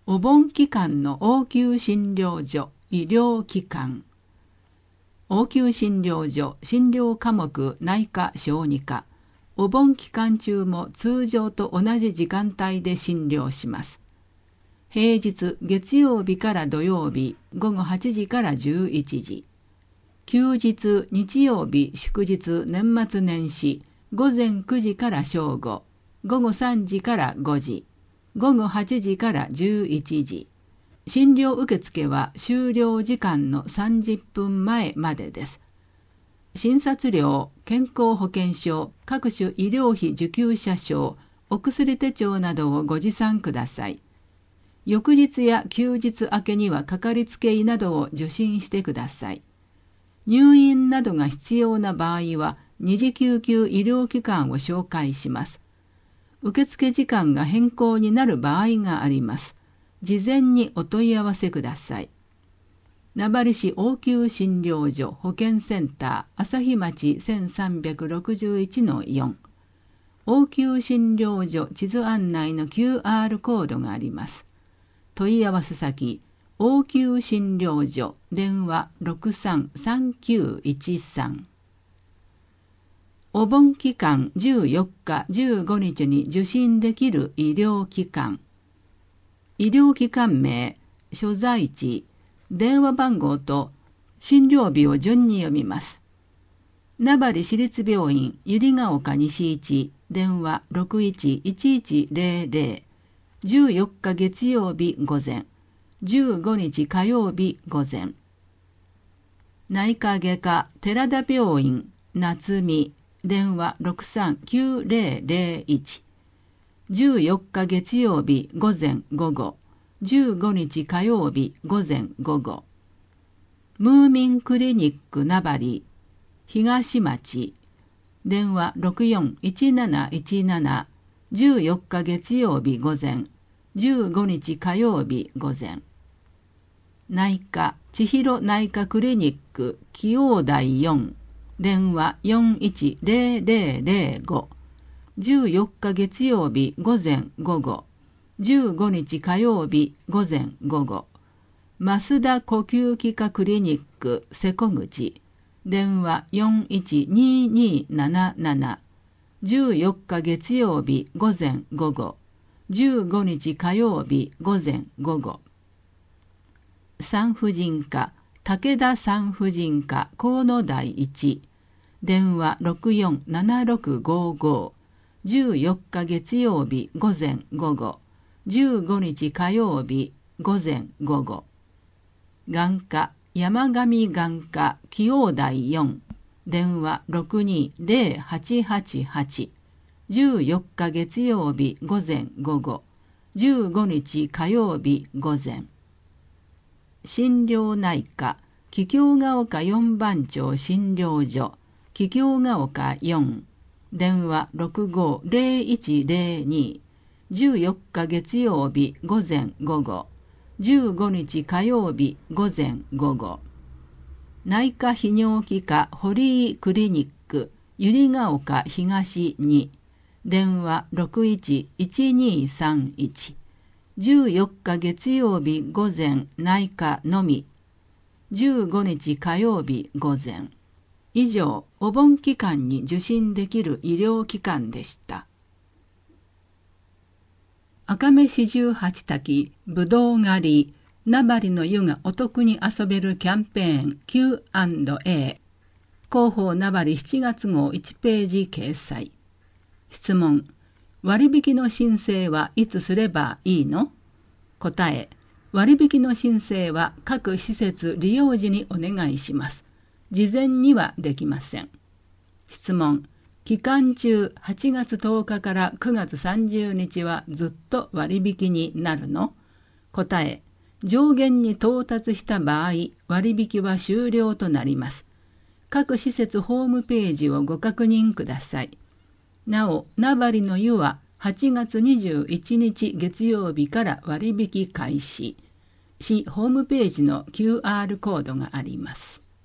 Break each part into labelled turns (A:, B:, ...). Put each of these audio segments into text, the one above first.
A: お盆期間の応急診療所、医療機関。応急診療所、診療科目、内科、小児科。お盆期間中も通常と同じ時間帯で診療します。平日、月曜日から土曜日、午後8時から11時。休日、日曜日、祝日、年末年始、午前9時から正午、午後3時から5時、午後8時から11時。診療受付は終了時間の30分前までです。診察料、健康保険証、各種医療費受給者証、お薬手帳などをご持参ください。翌日や休日明けにはかかりつけ医などを受診してください。入院などが必要な場合は、二次救急医療機関を紹介します。受付時間が変更になる場合があります。事前にお問い合わせください。名張市応急診療所保健センター朝日町 1361-4 応急診療所地図案内の QR コードがあります。問い合わせ先応急診療所電話633913。お盆期間14日15日に受診できる医療機関。医療機関名、所在地、電話番号と診療日を順に読みます。名張市立病院百合ヶ丘西一電話611100 14日月曜日午前15日火曜日午前。内科外科寺田病院夏見電話639001 14日月曜日午前午後15日火曜日午前午後。ムーミンクリニック名張東町電話641717 14日月曜日午前15日火曜日午前。内科千尋内科クリニック紀王台4電話410005 14日月曜日午前午後15日火曜日午前午後。増田呼吸器科クリニック瀬古口電話412277 14日月曜日午前午後15日火曜日午前午後。産婦人科武田産婦人科河野台1電話647655 14日月曜日午前午後15日火曜日午前午後。眼科山上眼科紀王台4電話620888 14日月曜日午前午後15日火曜日午前。心療内科桔梗ヶ丘4番町診療所桔梗ヶ丘4電話650102 14日月曜日午前午後15日火曜日午前午後。内科泌尿器科堀井クリニック百合ヶ丘東2電話611231 14日月曜日午前内科のみ15日火曜日午前。以上、お盆期間に受診できる医療機関でした。赤目四十八滝ぶどう狩り名張の湯がお得に遊べるキャンペーン Q&A 広報名張7月号1ページ掲載。質問、割引の申請はいつすればいいの？答え、割引の申請は各施設利用時にお願いします。事前にはできません。質問、期間中8月10日から9月30日はずっと割引になるの？答え、上限に到達した場合、割引は終了となります。各施設ホームページをご確認ください。なお、名張の湯は8月21日月曜日から割引開始。市ホームページの QR コードがあります。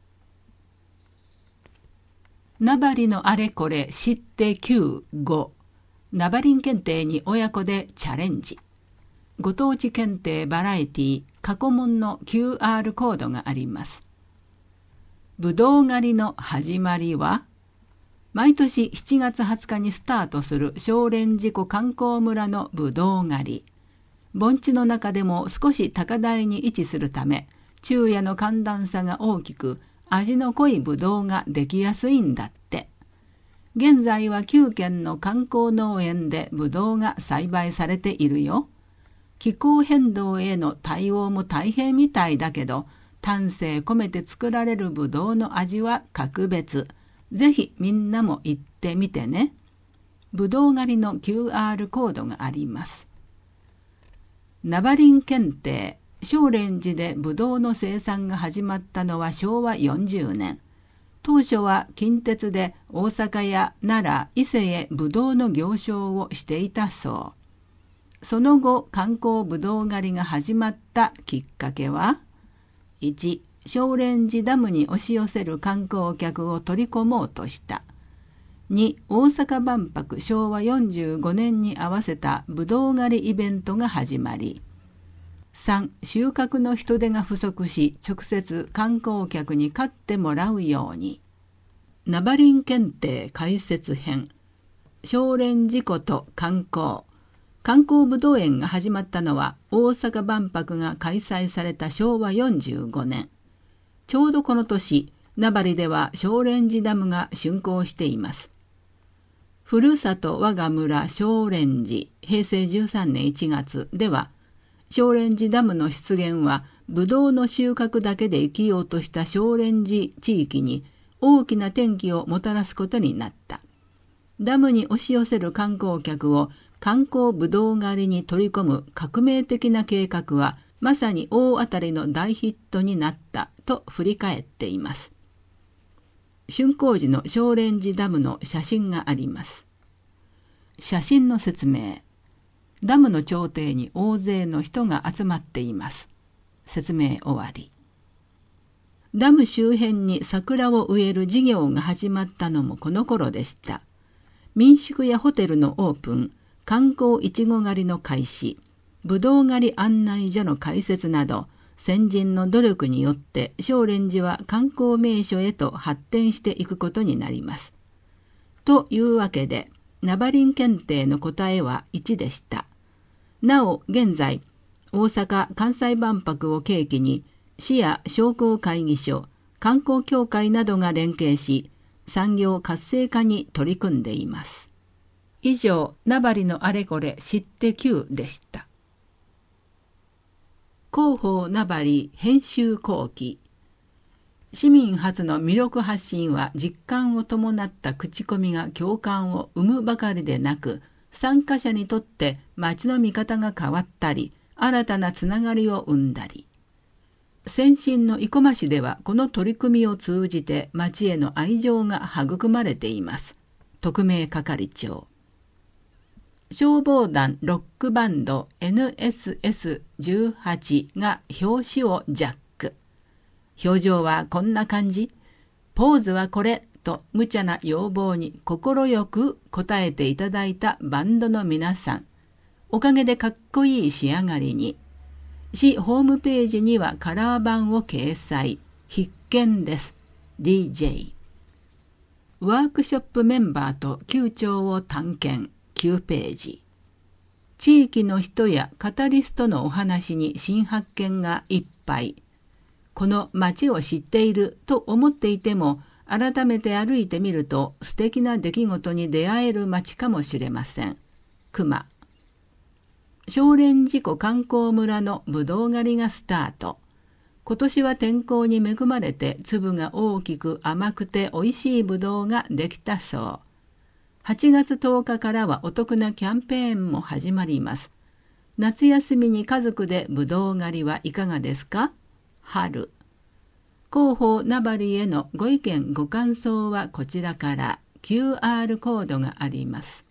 A: 名張のあれこれ知って9、5。名張検定に親子でチャレンジ。 ご当地検定バラエティ過去問の QR コードがあります。ぶどう狩りの始まりは、毎年7月20日にスタートする少蓮寺湖観光村のぶどう狩り。盆地の中でも少し高台に位置するため、昼夜の寒暖差が大きく、味の濃いぶどうができやすいんだって。現在は9軒の観光農園でぶどうが栽培されているよ。気候変動への対応も大変みたいだけど、丹精込めて作られるぶどうの味は格別。ぜひみんなも行ってみてね。ぶどう狩りの QR コードがあります。ナバリン検定、少蓮寺でぶどうの生産が始まったのは昭和40年。当初は近鉄で大阪や奈良、伊勢へぶどうの行商をしていたそう。その後、観光ぶどう狩りが始まったきっかけは、1、少蓮寺ダムに押し寄せる観光客を取り込もうとした。2、大阪万博昭和45年に合わせたぶどう狩りイベントが始まり、3、収穫の人手が不足し、直接観光客に買ってもらうように。ナバリン検定解説編。少蓮寺湖と観光。観光ぶどう園が始まったのは大阪万博が開催された昭和45年。ちょうどこの年、名張では少蓮寺ダムが竣工しています。ふるさと我が村少蓮寺、平成13年1月では、少蓮寺ダムの出現は、ぶどうの収穫だけで生きようとした少蓮寺地域に大きな転機をもたらすことになった。ダムに押し寄せる観光客を観光ぶどう狩りに取り込む革命的な計画は、まさに大当たりの大ヒットになったと振り返っています。竣工時の少蓮寺ダムの写真があります。写真の説明。ダムの頂点に大勢の人が集まっています。説明終わり。ダム周辺に桜を植える事業が始まったのもこの頃でした。民宿やホテルのオープン、観光いちご狩りの開始、ぶどう狩り案内所の開設など、先人の努力によって少蓮寺は観光名所へと発展していくことになります。というわけで、ナバリン検定の答えは1でした。なお、現在、大阪・関西万博を契機に、市や商工会議所、観光協会などが連携し、産業活性化に取り組んでいます。以上、名張のあれこれ知って9でした。広報名張編集後期。市民発の魅力発信は実感を伴った口コミが共感を生むばかりでなく、参加者にとって町の見方が変わったり、新たなつながりを生んだり。先進の生駒市ではこの取り組みを通じて町への愛情が育まれています。特命係長。消防団ロックバンド NSS18 が表紙をジャック。表情はこんな感じ。ポーズはこれ。と無茶な要望に快く応えていただいたバンドの皆さん。おかげでかっこいい仕上がりに。市ホームページにはカラー版を掲載。必見です。DJ。ワークショップメンバーと旧庁を探検。9ページ。地域の人やカタリストのお話に新発見がいっぱい。この街を知っていると思っていても、改めて歩いてみると素敵な出来事に出会える街かもしれません。熊。少蓮寺湖観光村のぶどう狩りがスタート。今年は天候に恵まれて粒が大きく甘くておいしいぶどうができたそう。8月10日からはお得なキャンペーンも始まります。夏休みに家族でぶどう狩りはいかがですか？春。広報名張へのご意見ご感想はこちらから QR コードがあります。